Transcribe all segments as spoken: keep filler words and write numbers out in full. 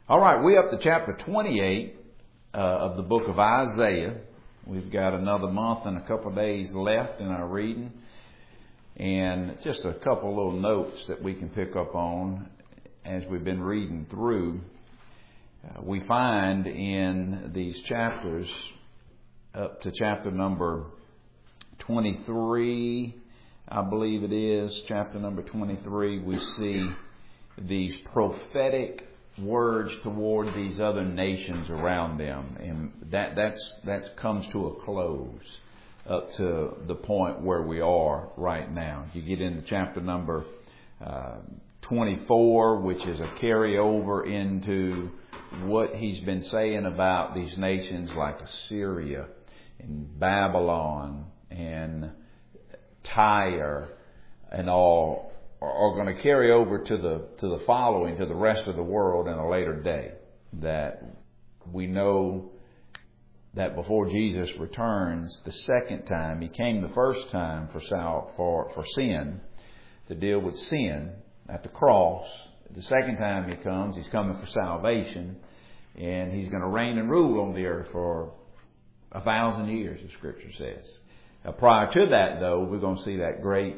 All right, we're up to chapter twenty-eight uh, of the book of Isaiah. We've got another month and a couple of days left in our reading. And just a couple little notes that we can pick up on as we've been reading through. Uh, we find in these chapters, up to chapter number twenty-three, I believe it is, chapter number twenty-three, we see these prophetic words toward these other nations around them, and that that's that comes to a close up to the point where we are right now. You get into chapter number uh, twenty-four, which is a carryover into what he's been saying about these nations like Assyria and Babylon and Tyre and all, are going to carry over to the to the following, to the rest of the world in a later day. That we know that before Jesus returns the second time, he came the first time for sal- for for sin, to deal with sin at the cross. The second time he comes, he's coming for salvation, and he's going to reign and rule on the earth for a thousand years, the Scripture says. Now, prior to that, though, we're going to see that great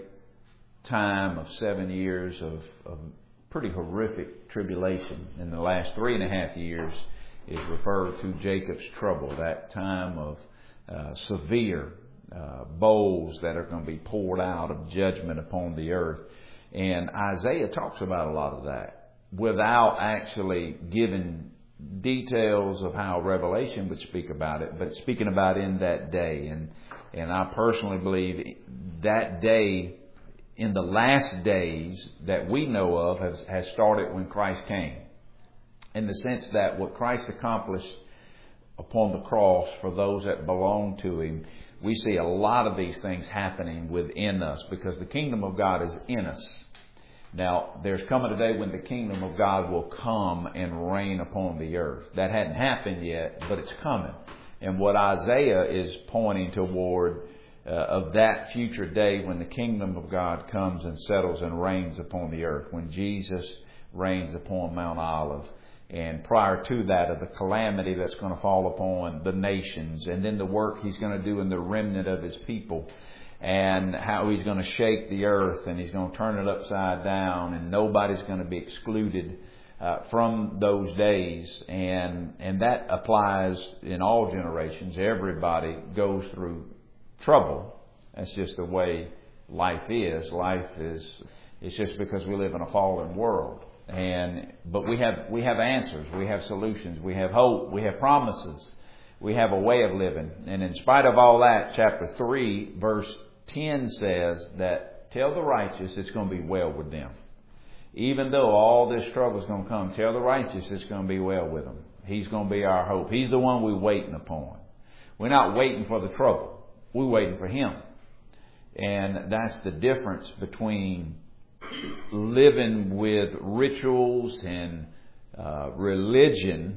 time of seven years of, of pretty horrific tribulation. In the last three and a half years is referred to Jacob's trouble, that time of uh, severe uh, bowls that are going to be poured out of judgment upon the earth. And Isaiah talks about a lot of that without actually giving details of how Revelation would speak about it, but speaking about in that day. And and I personally believe that day, in the last days that we know of, has, has started when Christ came. In the sense that what Christ accomplished upon the cross for those that belong to Him, we see a lot of these things happening within us because the kingdom of God is in us. Now, there's coming a day when the kingdom of God will come and reign upon the earth. That hadn't happened yet, but it's coming. And what Isaiah is pointing toward uh, of that future day when the kingdom of God comes and settles and reigns upon the earth, when Jesus reigns upon Mount Olive. And prior to that, of the calamity that's going to fall upon the nations, and then the work He's going to do in the remnant of His people, and how He's going to shake the earth and He's going to turn it upside down, and nobody's going to be excluded uh, from those days. And and that applies in all generations. Everybody goes through trouble. That's just the way life is. Life is it's just because we live in a fallen world. And but we have we have answers, we have solutions, we have hope, we have promises, we have a way of living. And in spite of all that, chapter three, verse ten says that tell the righteous it's going to be well with them. Even though all this trouble is going to come, tell the righteous it's going to be well with them. He's going to be our hope. He's the one we're waiting upon. We're not waiting for the trouble. We're waiting for Him. And that's the difference between living with rituals and uh, religion.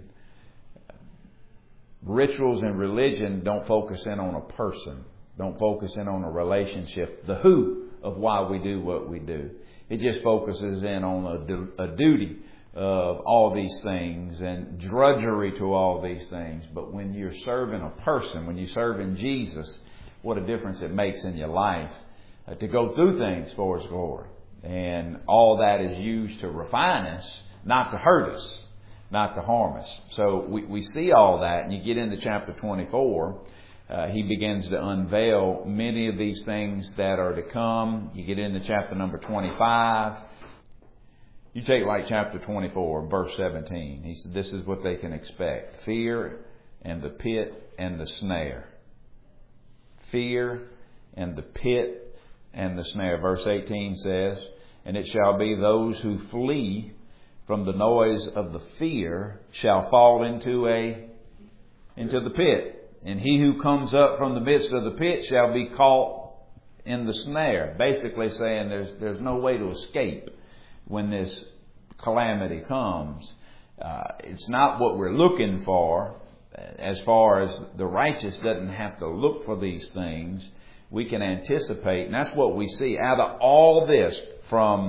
Rituals and religion don't focus in on a person. Don't focus in on a relationship. The who of why we do what we do. It just focuses in on a, du- a duty of all these things and drudgery to all these things. But when you're serving a person, when you're serving Jesus, what a difference it makes in your life uh, to go through things for His glory. And all that is used to refine us, not to hurt us, not to harm us. So we, we see all that, and you get into chapter twenty-four, uh, he begins to unveil many of these things that are to come. You get into chapter number twenty-five. You take like chapter twenty-four, verse seventeen. He said, this is what they can expect. Fear and the pit and the snare. Fear and the pit and the snare. Verse eighteen says, and it shall be those who flee from the noise of the fear shall fall into a into the pit. And he who comes up from the midst of the pit shall be caught in the snare. Basically saying there's there's no way to escape when this calamity comes. Uh, it's not what we're looking for. As far as the righteous doesn't have to look for these things, we can anticipate. And that's what we see out of all this from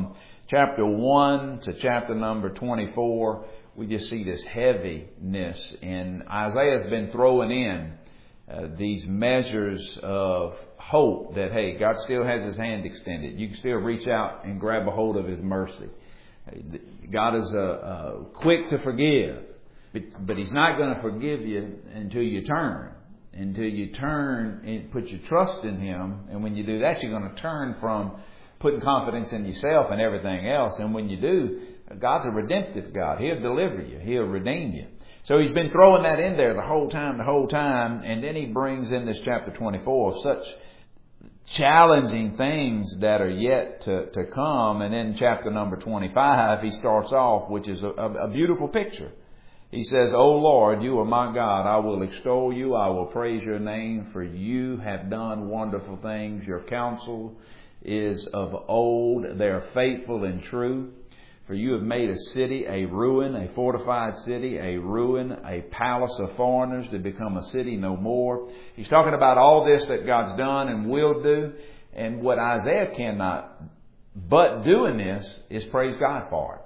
chapter one to chapter number twenty-four, we just see this heaviness. And Isaiah's been throwing in uh, these measures of hope that, hey, God still has His hand extended. You can still reach out and grab a hold of His mercy. God is uh, uh, quick to forgive, but, but He's not going to forgive you until you turn. Until you turn and put your trust in Him. And when you do that, you're going to turn from putting confidence in yourself and everything else. And when you do, God's a redemptive God. He'll deliver you. He'll redeem you. So He's been throwing that in there the whole time, the whole time. And then He brings in this chapter twenty-four such challenging things that are yet to, to come. And then chapter number twenty-five, He starts off, which is a, a beautiful picture. He says, O Lord, you are my God. I will extol you. I will praise your name, for you have done wonderful things. Your counsel is of old. They are faithful and true. For you have made a city a ruin, a fortified city, a ruin, a palace of foreigners to become a city no more. He's talking about all this that God's done and will do. And what Isaiah cannot but do in this is praise God for it.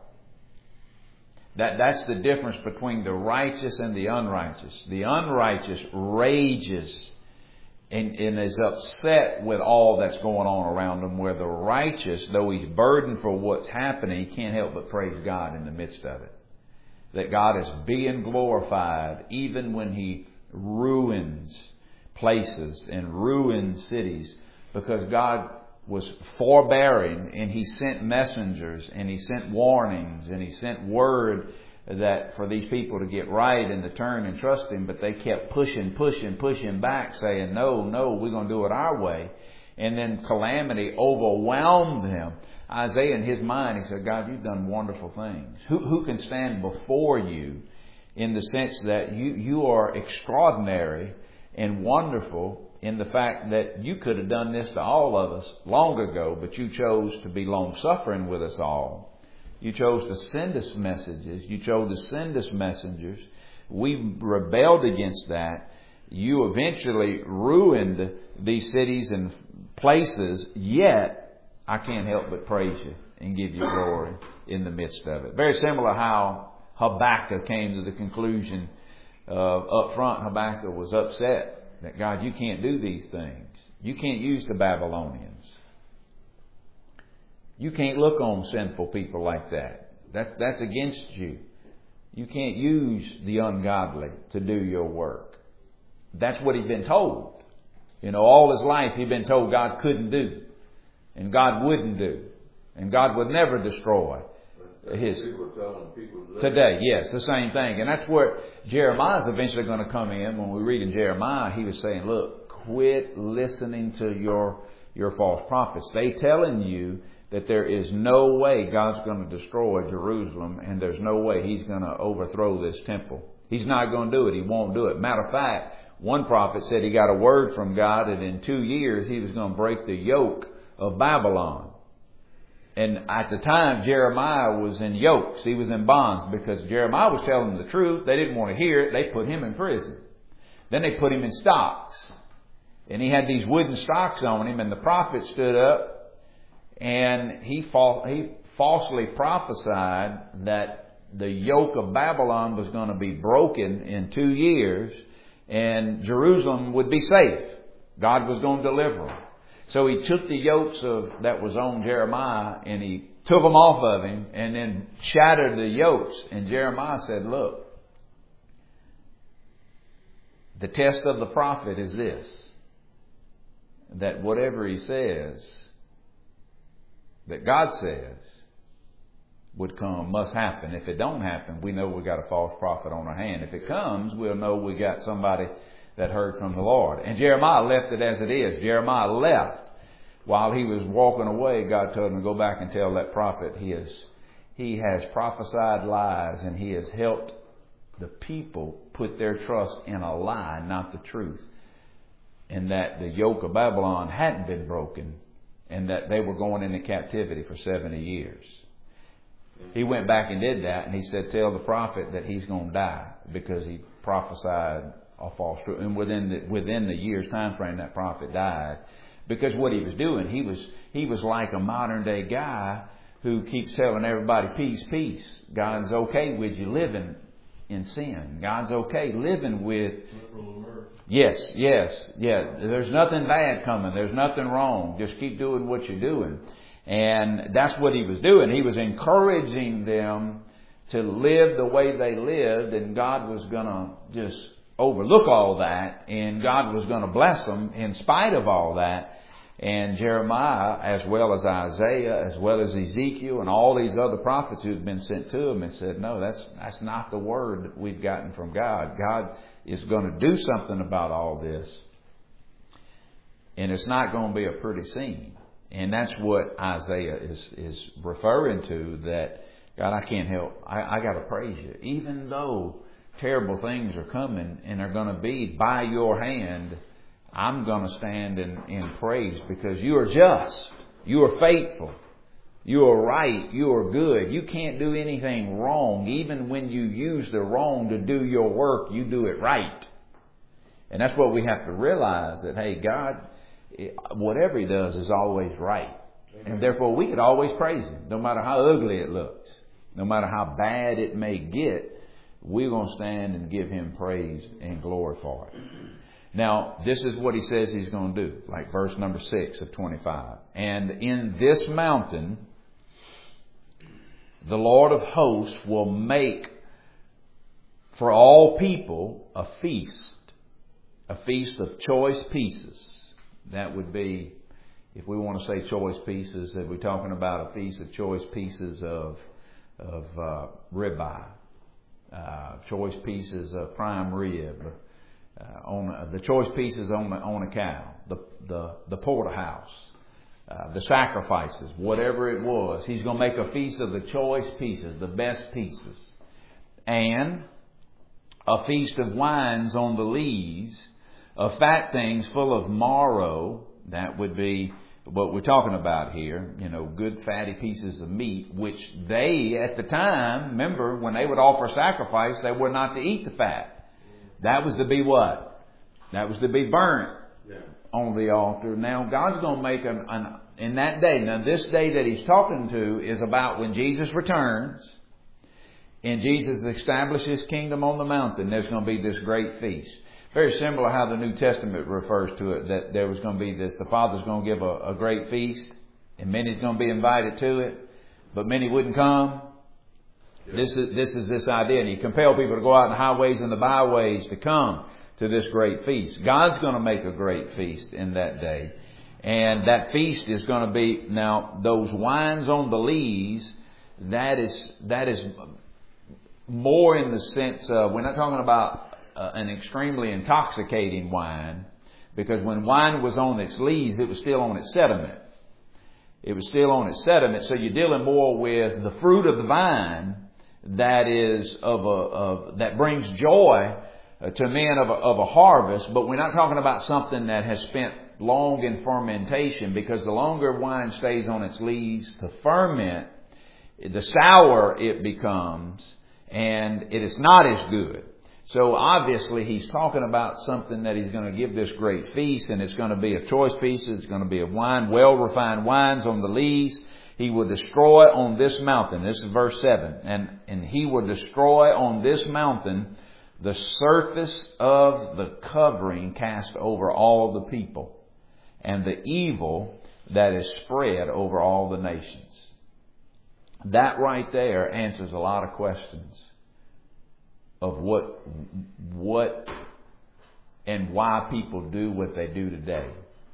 That, that's the difference between the righteous and the unrighteous. The unrighteous rages and, and is upset with all that's going on around him, where the righteous, though he's burdened for what's happening, he can't help but praise God in the midst of it. That God is being glorified even when He ruins places and ruins cities, because God was forbearing, and He sent messengers, and He sent warnings, and He sent word that for these people to get right and to turn and trust Him, but they kept pushing, pushing, pushing back, saying, no, no, we're going to do it our way. And then calamity overwhelmed them. Isaiah, in his mind, he said, God, you've done wonderful things. Who, who can stand before you, in the sense that you, you are extraordinary and wonderful, in the fact that you could have done this to all of us long ago, but you chose to be long-suffering with us all. You chose to send us messages. You chose to send us messengers. We rebelled against that. You eventually ruined these cities and places, yet I can't help but praise you and give you glory in the midst of it. Very similar how Habakkuk came to the conclusion of, up front, Habakkuk was upset that, God, you can't do these things. You can't use the Babylonians. You can't look on sinful people like that. That's, that's against you. You can't use the ungodly to do your work. That's what he'd been told. You know, all his life he'd been told God couldn't do. And God wouldn't do. And God would never destroy His. Today, yes, the same thing. And that's where Jeremiah is eventually going to come in. When we read in Jeremiah, he was saying, look, quit listening to your, your false prophets. They telling you that there is no way God's going to destroy Jerusalem, and there's no way He's going to overthrow this temple. He's not going to do it. He won't do it. Matter of fact, one prophet said he got a word from God that in two years he was going to break the yoke of Babylon. And at the time, Jeremiah was in yokes. He was in bonds, because Jeremiah was telling them the truth. They didn't want to hear it. They put him in prison. Then they put him in stocks. And he had these wooden stocks on him, and the prophet stood up and he, fa- he falsely prophesied that the yoke of Babylon was going to be broken in two years and Jerusalem would be safe. God was going to deliver them. So he took the yokes of that was on Jeremiah, and he took them off of him and then shattered the yokes. And Jeremiah said, look, the test of the prophet is this, that whatever he says, that God says would come, must happen. If it don't happen, we know we got a false prophet on our hand. If it comes, we'll know we got somebody that heard from the Lord. And Jeremiah left it as it is. Jeremiah left. While he was walking away, God told him to go back and tell that prophet he is, he has prophesied lies, and he has helped the people put their trust in a lie, not the truth. And that the yoke of Babylon hadn't been broken, and that they were going into captivity for seventy years. He went back and did that, and he said, tell the prophet that he's going to die, because he prophesied a false truth. And within the, within the year's time frame, that prophet died. Because what he was doing, he was he was like a modern day guy who keeps telling everybody, peace, peace. God's okay with you living in sin. God's okay living with... Yes, yes, yeah. There's nothing bad coming. There's nothing wrong. Just keep doing what you're doing. And that's what he was doing. He was encouraging them to live the way they lived, and God was going to just overlook all that, and God was going to bless them in spite of all that. And Jeremiah, as well as Isaiah, as well as Ezekiel, and all these other prophets who had been sent to him, and said, no, that's that's not the word that we've gotten from God. God is going to do something about all this. And it's not going to be a pretty scene. And that's what Isaiah is, is referring to, that, God, I can't help. I, I got to praise you. Even though terrible things are coming and are going to be by your hand, I'm going to stand in, in praise, because you are just. You are faithful. You are right. You are good. You can't do anything wrong. Even when you use the wrong to do your work, you do it right. And that's what we have to realize, that, hey, God, whatever He does is always right. Amen. And therefore we could always praise Him, no matter how ugly it looks, no matter how bad it may get. We're going to stand and give Him praise and glory for it. Now, this is what He says He's going to do, like verse number six of twenty-five. And in this mountain, the Lord of hosts will make for all people a feast, a feast of choice pieces. That would be, if we want to say choice pieces, that we're talking about a feast of choice pieces of of uh, ribeye, uh, choice pieces of prime rib, uh, on uh, the choice pieces on the, on a cow, the the the porterhouse, uh, the sacrifices, whatever it was. He's going to make a feast of the choice pieces, the best pieces, and a feast of wines on the lees, of fat things full of marrow. That would be what we're talking about here. You know, good fatty pieces of meat, which they, at the time, remember, when they would offer sacrifice, they were not to eat the fat. That was to be what? That was to be burnt yeah. on the altar. Now, God's going to make an, an, in that day, now this day that He's talking to is about when Jesus returns and Jesus establishes His kingdom on the mountain. There's going to be this great feast. Very similar how the New Testament refers to it, that there was going to be this, the Father's going to give a, a great feast, and many's going to be invited to it, but many wouldn't come. Yeah. This is this is this idea, and He compelled people to go out in the highways and the byways to come to this great feast. God's going to make a great feast in that day, and that feast is going to be, now those wines on the lees, that is that is more in the sense of, we're not talking about Uh, an extremely intoxicating wine, because when wine was on its lees, it was still on its sediment. It was still on its sediment. So you're dealing more with the fruit of the vine that is of a of, that brings joy uh, to men of a, of a harvest. But we're not talking about something that has spent long in fermentation, because the longer wine stays on its lees to ferment, the sour it becomes, and it is not as good. So obviously He's talking about something that He's going to give this great feast, and it's going to be a choice piece. It's going to be a wine, well-refined wines on the lees. He will destroy on this mountain. This is verse seven. And, and He will destroy on this mountain the surface of the covering cast over all the people, and the evil that is spread over all the nations. That right there answers a lot of questions of what what and why people do what they do today.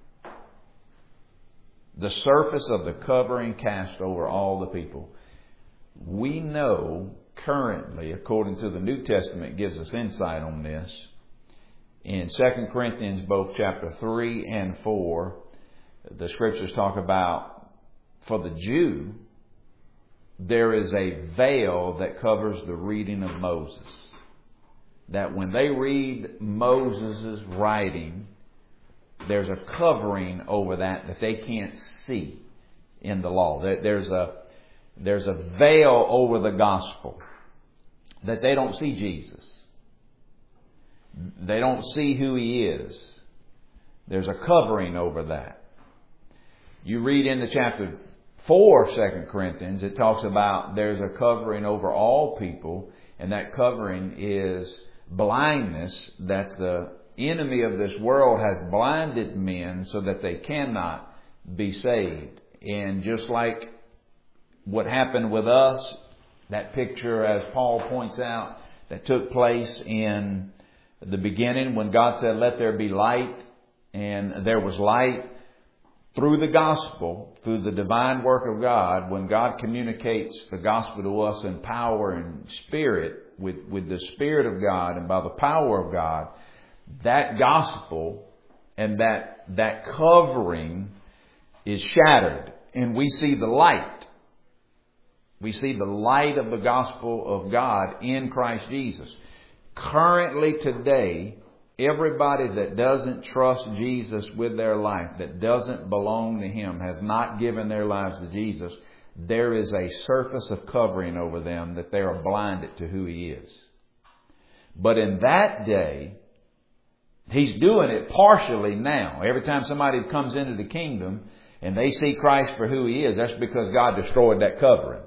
The surface of the covering cast over all the people. We know currently, according to the New Testament, gives us insight on this. In Second Corinthians, both chapter three and four, the Scriptures talk about, for the Jew, there is a veil that covers the reading of Moses. That when they read Moses' writing, there's a covering over that that they can't see in the law. There's a, there's a veil over the gospel, that they don't see Jesus. They don't see who He is. There's a covering over that. You read into chapter four Second Corinthians, it talks about there's a covering over all people, and that covering is blindness, that the enemy of this world has blinded men so that they cannot be saved. And just like what happened with us, that picture, as Paul points out, that took place in the beginning when God said, let there be light, and there was light. Through the gospel, through the divine work of God, when God communicates the gospel to us in power and spirit, with, with the Spirit of God and by the power of God, that gospel and that, that covering is shattered. And we see the light. We see the light of the gospel of God in Christ Jesus. Currently today, everybody that doesn't trust Jesus with their life, that doesn't belong to Him, has not given their lives to Jesus, there is a surface of covering over them that they are blinded to who He is. But in that day, He's doing it partially now. Every time somebody comes into the kingdom and they see Christ for who He is, that's because God destroyed that covering.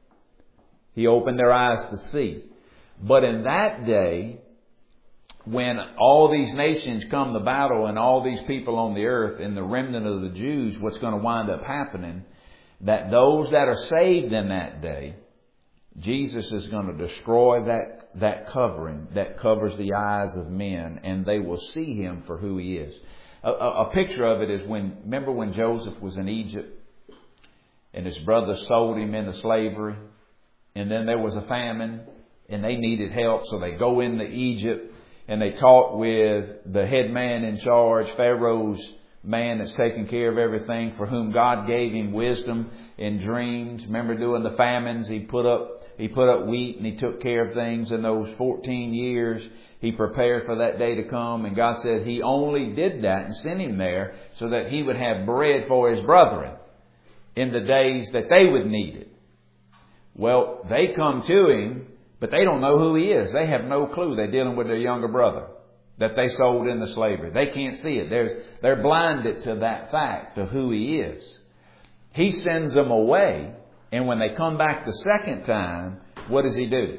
He opened their eyes to see. But in that day, when all these nations come to battle and all these people on the earth and the remnant of the Jews, what's going to wind up happening, that those that are saved in that day, Jesus is going to destroy that, that covering that covers the eyes of men, and they will see Him for who He is. A, a, a picture of it is when, remember when Joseph was in Egypt and his brothers sold him into slavery, and then there was a famine and they needed help, so they go into Egypt and they talk with the head man in charge, Pharaoh's man that's taking care of everything, for whom God gave him wisdom in dreams. Remember doing the famines? He put up, he put up wheat and he took care of things in those fourteen years. He prepared for that day to come, and God said He only did that and sent him there so that he would have bread for his brethren in the days that they would need it. Well, they come to him, but they don't know who He is. They have no clue. They're dealing with their younger brother that they sold into slavery. They can't see it. They're, they're blinded to that fact of who He is. He sends them away, and when they come back the second time, what does He do?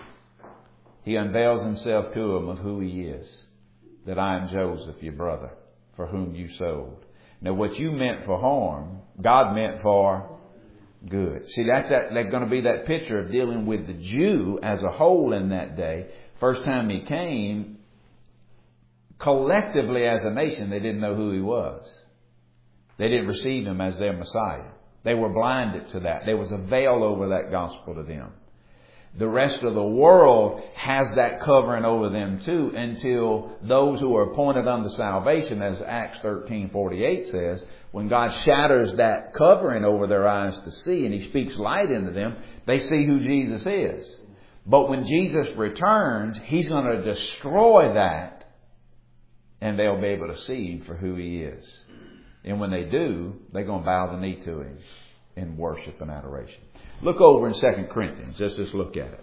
He unveils Himself to them of who He is. That I am Joseph, your brother, for whom you sold. Now what you meant for harm, God meant for good. See, that's that, that's going to be that picture of dealing with the Jew as a whole in that day. First time he came, collectively as a nation, they didn't know who He was. They didn't receive Him as their Messiah. They were blinded to that. There was a veil over that gospel to them. The rest of the world has that covering over them too, until those who are appointed unto salvation, as Acts thirteen forty-eight says, when God shatters that covering over their eyes to see and He speaks light into them, they see who Jesus is. But when Jesus returns, He's going to destroy that, and they'll be able to see Him for who He is. And when they do, they're going to bow the knee to Him in worship and adoration. Look over in Second Corinthians. Let's just look at it.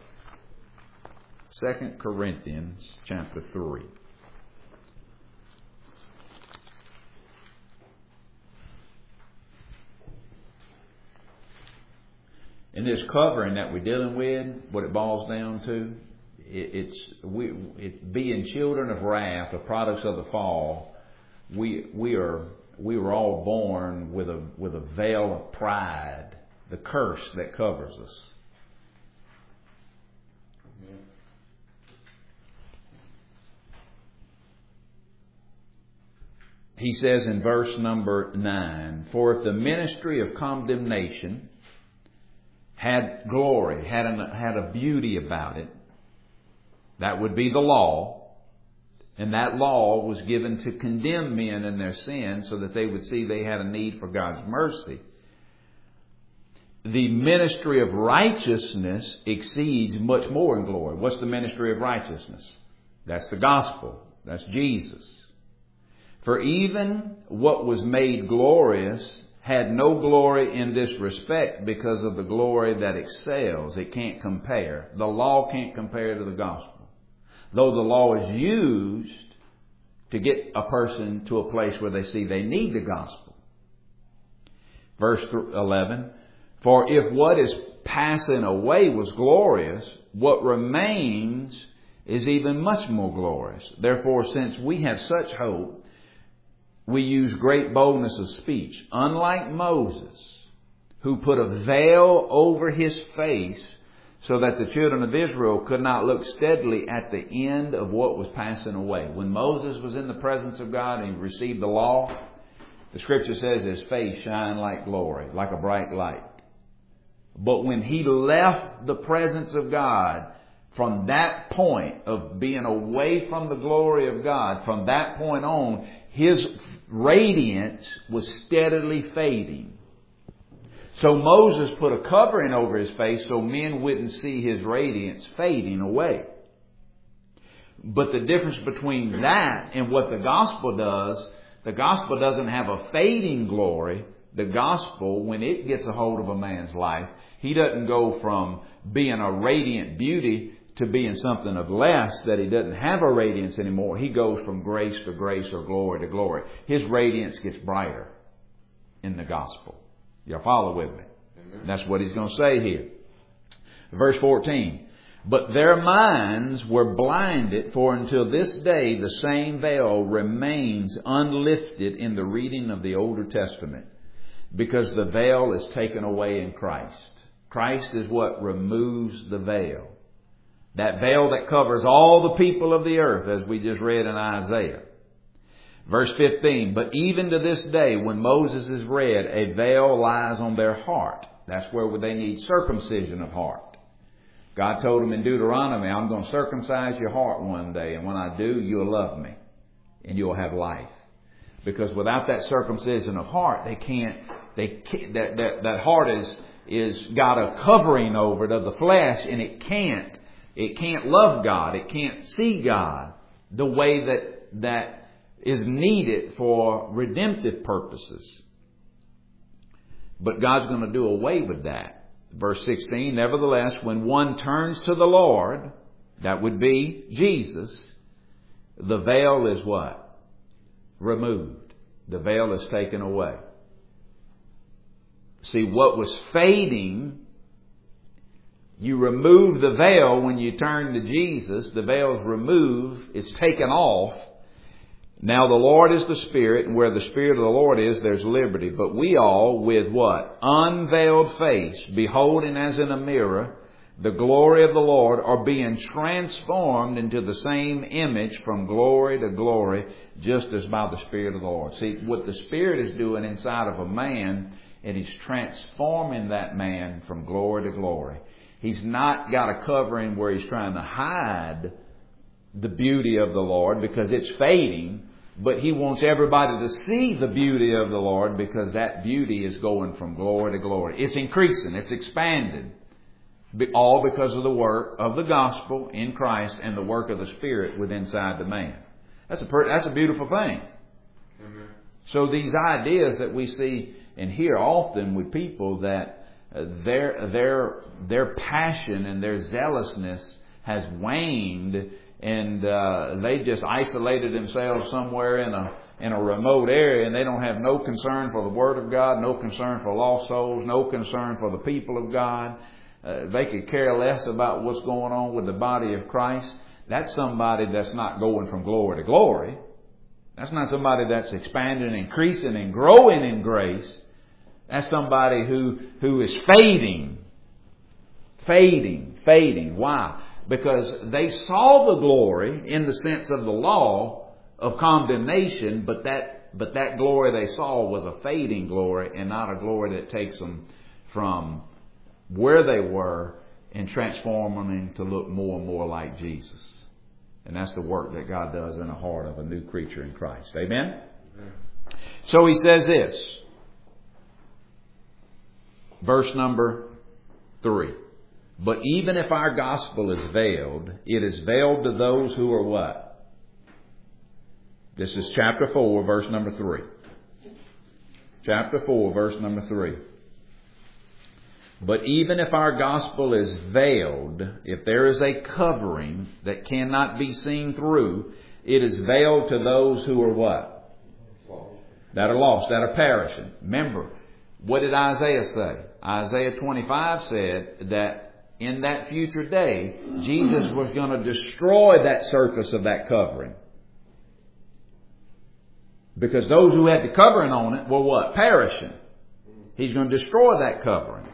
Second Corinthians chapter three. In this covering that we're dealing with, what it boils down to, it, it's we it being children of wrath, the products of the fall. We we are we were all born with a with a veil of pride, the curse that covers us. He says in verse number nine, for if the ministry of condemnation had glory, had a, had a beauty about it, that would be the law. And that law was given to condemn men in their sin so that they would see they had a need for God's mercy. The ministry of righteousness exceeds much more in glory. What's the ministry of righteousness? That's the gospel. That's Jesus. For even what was made glorious had no glory in this respect because of the glory that excels. It can't compare. The law can't compare to the gospel. Though the law is used to get a person to a place where they see they need the gospel. Verse eleven, For if what is passing away was glorious, what remains is even much more glorious. Therefore, since we have such hope, we use great boldness of speech. Unlike Moses, who put a veil over his face so that the children of Israel could not look steadily at the end of what was passing away. When Moses was in the presence of God and he received the law, the Scripture says his face shined like glory, like a bright light. But when he left the presence of God, from that point of being away from the glory of God, from that point on, his radiance was steadily fading. So Moses put a covering over his face so men wouldn't see his radiance fading away. But the difference between that and what the gospel does, the gospel doesn't have a fading glory. The gospel, when it gets a hold of a man's life, he doesn't go from being a radiant beauty to being something of less, that he doesn't have a radiance anymore. He goes from grace to grace or glory to glory. His radiance gets brighter in the gospel. Y'all follow with me? Amen. That's what he's going to say here. Verse fourteen. But their minds were blinded, for until this day the same veil remains unlifted in the reading of the Older Testament, because the veil is taken away in Christ. Christ is what removes the veil. That veil that covers all the people of the earth, as we just read in Isaiah. Verse fifteen, but even to this day, when Moses is read, a veil lies on their heart. That's where they need circumcision of heart. God told them in Deuteronomy, I'm going to circumcise your heart one day, and when I do, you'll love me, and you'll have life. Because without that circumcision of heart, they can't, they can't, that, that, that heart is, is got a covering over it of the flesh, and it can't, it can't love God. It can't see God the way that, that is needed for redemptive purposes. But God's going to do away with that. Verse sixteen, nevertheless, when one turns to the Lord, that would be Jesus, the veil is what? Removed. The veil is taken away. See, what was fading, you remove the veil when you turn to Jesus. The veil is removed. It's taken off. Now the Lord is the Spirit, and where the Spirit of the Lord is, there's liberty. But we all, with what? Unveiled face, beholding as in a mirror the glory of the Lord, are being transformed into the same image from glory to glory, just as by the Spirit of the Lord. See, what the Spirit is doing inside of a man, and He's transforming that man from glory to glory. He's not got a covering where He's trying to hide the beauty of the Lord because it's fading. But He wants everybody to see the beauty of the Lord, because that beauty is going from glory to glory. It's increasing. It's expanded. All because of the work of the gospel in Christ and the work of the Spirit within inside the man. That's a that's a beautiful thing. Amen. So these ideas that we see and hear often with people, that their their their passion and their zealousness has waned, and uh, they just isolated themselves somewhere in a in a remote area, and they don't have no concern for the Word of God, no concern for lost souls, no concern for the people of God. Uh, they could care less about what's going on with the body of Christ. That's somebody that's not going from glory to glory. That's not somebody that's expanding, increasing, and growing in grace. That's somebody who who is fading, fading, fading. Why? Because they saw the glory in the sense of the law of condemnation, but that but that glory they saw was a fading glory, and not a glory that takes them from where they were and transforming them to look more and more like Jesus. And that's the work that God does in the heart of a new creature in Christ. Amen? Amen. So He says this. Verse number three. But even if our gospel is veiled, it is veiled to those who are what? This is chapter four, verse number three. Chapter four, verse number three. But even if our gospel is veiled, if there is a covering that cannot be seen through, it is veiled to those who are what? That are lost, that are perishing. Remember, what did Isaiah say? Isaiah twenty-five said that in that future day, Jesus was going to destroy that surface of that covering. Because those who had the covering on it were what? Perishing. He's going to destroy that covering.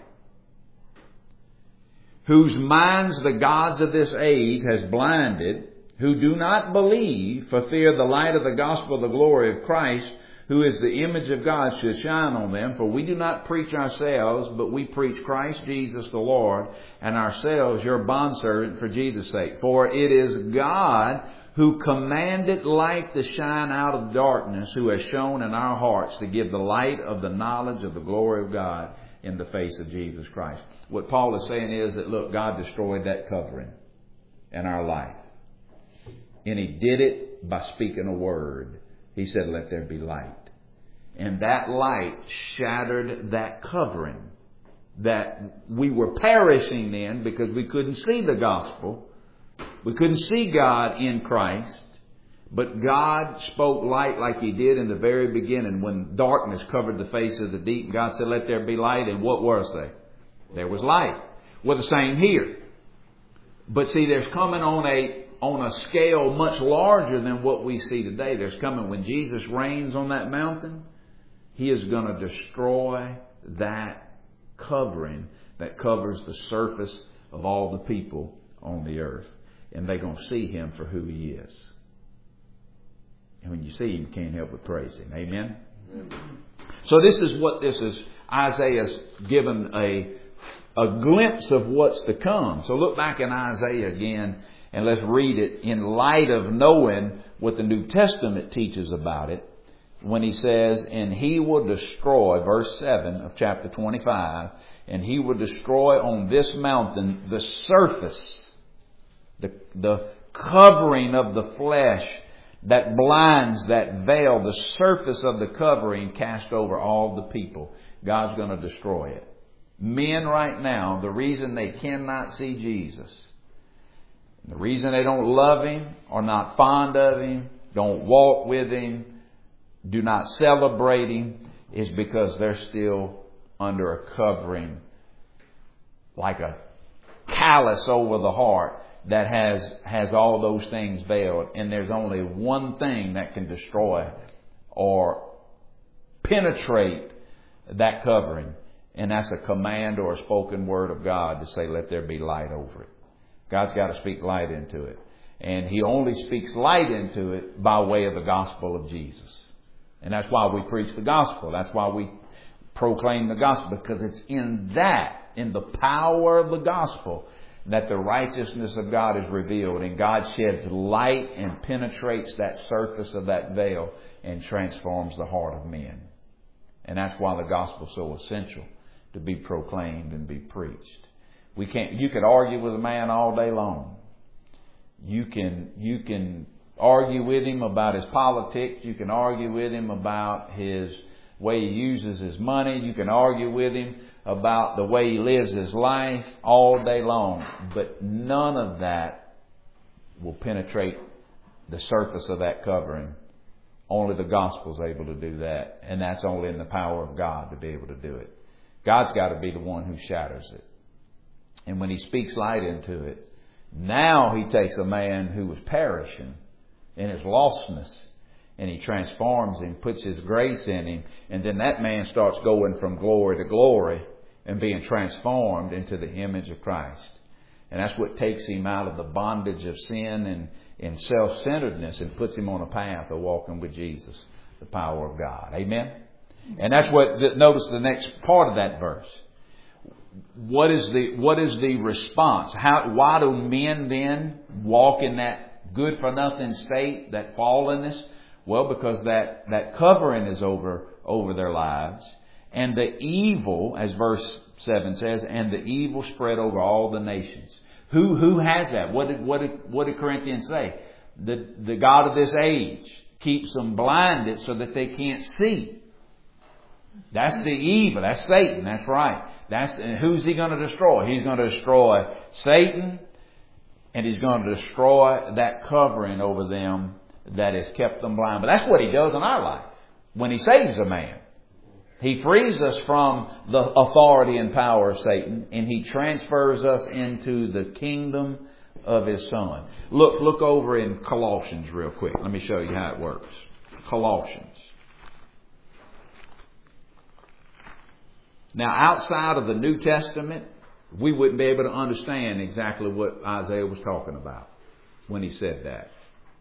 Whose minds the gods of this age has blinded, who do not believe for fear the light of the gospel of the glory of Christ, who is the image of God, should shine on them. For we do not preach ourselves, but we preach Christ Jesus the Lord, and ourselves your bondservant for Jesus' sake. For it is God who commanded light to shine out of darkness, who has shone in our hearts to give the light of the knowledge of the glory of God in the face of Jesus Christ. What Paul is saying is that, look, God destroyed that covering in our life. And He did it by speaking a word. He said, let there be light. And that light shattered that covering that we were perishing in because we couldn't see the gospel. We couldn't see God in Christ. But God spoke light like He did in the very beginning when darkness covered the face of the deep. God said, let there be light. And what was there? There was light. Well, the same here. But see, there's coming on a on a scale much larger than what we see today. There's coming when Jesus reigns on that mountain. He is going to destroy that covering that covers the surface of all the people on the earth. And they're going to see Him for who He is. And when you see Him, you can't help but praise Him. Amen? Amen. So this is what this is. Isaiah's given a, a glimpse of what's to come. So look back in Isaiah again and let's read it in light of knowing what the New Testament teaches about it. When he says, and He will destroy, verse seven of chapter twenty-five, and He will destroy on this mountain the surface, the, the covering of the flesh that blinds, that veil, the surface of the covering cast over all the people. God's going to destroy it. Men right now, the reason they cannot see Jesus, the reason they don't love Him, are not fond of Him, don't walk with Him, do not celebrate Him, is because they're still under a covering like a callus over the heart that has has all those things veiled. And there's only one thing that can destroy or penetrate that covering. And that's a command or a spoken word of God to say, let there be light over it. God's got to speak light into it. And He only speaks light into it by way of the gospel of Jesus. And that's why we preach the gospel. That's why we proclaim the gospel. Because it's in that, in the power of the gospel, that the righteousness of God is revealed. And God sheds light and penetrates that surface of that veil and transforms the heart of men. And that's why the gospel is so essential to be proclaimed and be preached. We can't, you could argue with a man all day long. You can, you can argue with him about his politics. You can argue with him about his way he uses his money. You can argue with him about the way he lives his life all day long. But none of that will penetrate the surface of that covering. Only the gospel is able to do that. And that's only in the power of God to be able to do it. God's got to be the one who shatters it. And when He speaks light into it, now He takes a man who was perishing in his lostness, and He transforms him, puts His grace in him, and then that man starts going from glory to glory and being transformed into the image of Christ. And that's what takes him out of the bondage of sin and, and self-centeredness and puts him on a path of walking with Jesus, the power of God. Amen? And that's what, notice the next part of that verse. What is the, what is the response? How, why do men then walk in that good for nothing state, that fallenness? Well, because that, that covering is over, over their lives. And the evil, as verse seven says, and the evil spread over all the nations. Who, who has that? What did, what did, what did Corinthians say? The, the God of this age keeps them blinded so that they can't see. That's the evil. That's Satan. That's right. That's, and who's he going to destroy? He's going to destroy Satan, and he's going to destroy that covering over them that has kept them blind. But that's what he does in our life when he saves a man. He frees us from the authority and power of Satan, and He transfers us into the kingdom of His Son. Look, look over in Colossians real quick. Let me show you how it works. Colossians. Now, outside of the New Testament, we wouldn't be able to understand exactly what Isaiah was talking about when he said that.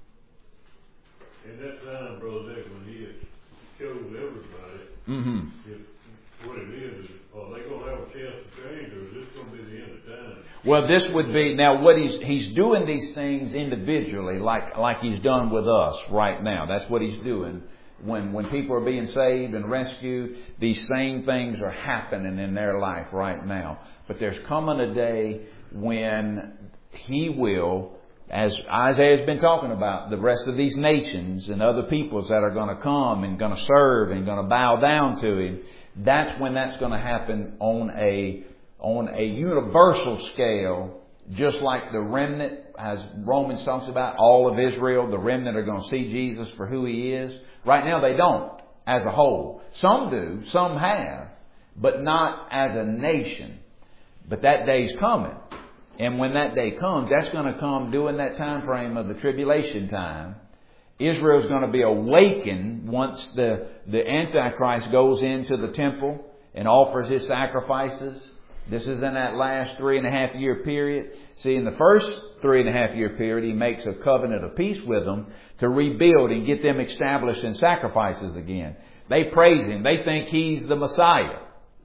In that time, Brother Dick, when he had chose everybody, mm-hmm. if, what it is, is are they going to have a chance to change, or is this going to be the end of time? Well, this would be, now what he's, he's doing these things individually, like, like He's done with us right now. That's what He's doing. When, when people are being saved and rescued, these same things are happening in their life right now. But there's coming a day when He will, as Isaiah's been talking about, the rest of these nations and other peoples that are going to come and going to serve and going to bow down to Him, that's when that's going to happen on a on a universal scale, just like the remnant, as Romans talks about, all of Israel, the remnant are going to see Jesus for who He is. Right now they don't, as a whole. Some do, some have, but not as a nation. But that day's coming. And when that day comes, that's going to come during that time frame of the tribulation time. Israel's going to be awakened once the, the Antichrist goes into the temple and offers his sacrifices. This is in that last three and a half year period. See, in the first three and a half year period, He makes a covenant of peace with them to rebuild and get them established in sacrifices again. They praise Him. They think He's the Messiah.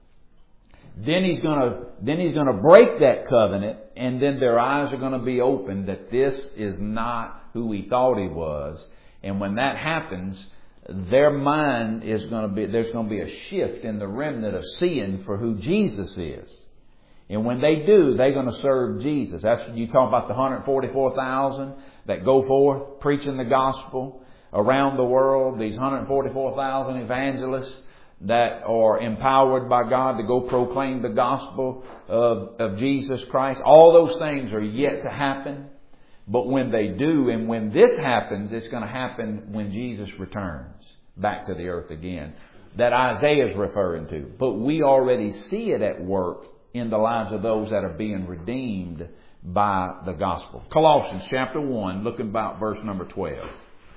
Then he's going to, then he's going to break that covenant, and then their eyes are going to be opened that this is not who He thought He was. And when that happens, their mind is going to be, there's going to be a shift in the remnant of seeing for who Jesus is. And when they do, they're going to serve Jesus. That's when you talk about the one hundred forty-four thousand that go forth preaching the gospel around the world. These one hundred forty-four thousand evangelists that are empowered by God to go proclaim the gospel of, of Jesus Christ. All those things are yet to happen. But when they do, and when this happens, it's going to happen when Jesus returns back to the earth again, that Isaiah is referring to. But we already see it at work in the lives of those that are being redeemed by the gospel. Colossians chapter one, look about verse number twelve.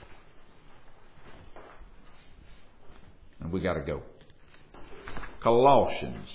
And we got to go. Colossians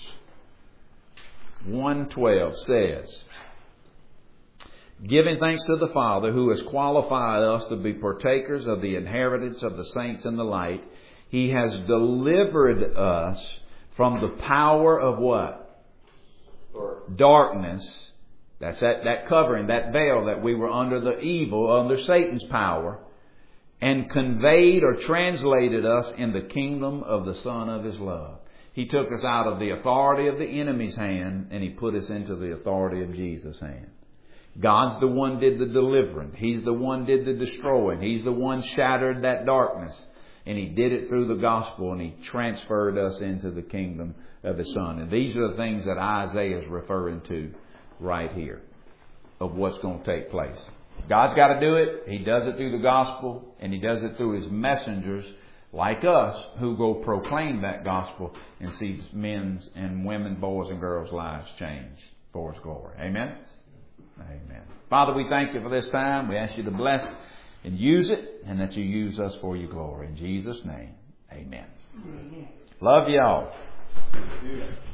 one twelve says, giving thanks to the Father who has qualified us to be partakers of the inheritance of the saints in the light. He has delivered us from the power of what? Darkness. That's that, that covering, that veil that we were under the evil, under Satan's power, and conveyed or translated us in the kingdom of the Son of His love. He took us out of the authority of the enemy's hand and He put us into the authority of Jesus' hand. God's the one did the delivering. He's the one did the destroying. He's the one shattered that darkness. And He did it through the gospel, and He transferred us into the kingdom of His Son. And these are the things that Isaiah is referring to right here of what's going to take place. God's got to do it. He does it through the gospel, and He does it through His messengers like us who go proclaim that gospel and see men's and women, boys and girls' lives change for His glory. Amen? Amen. Father, we thank You for this time. We ask You to bless and use it, and that You use us for Your glory. In Jesus' name, amen. Amen. Love y'all.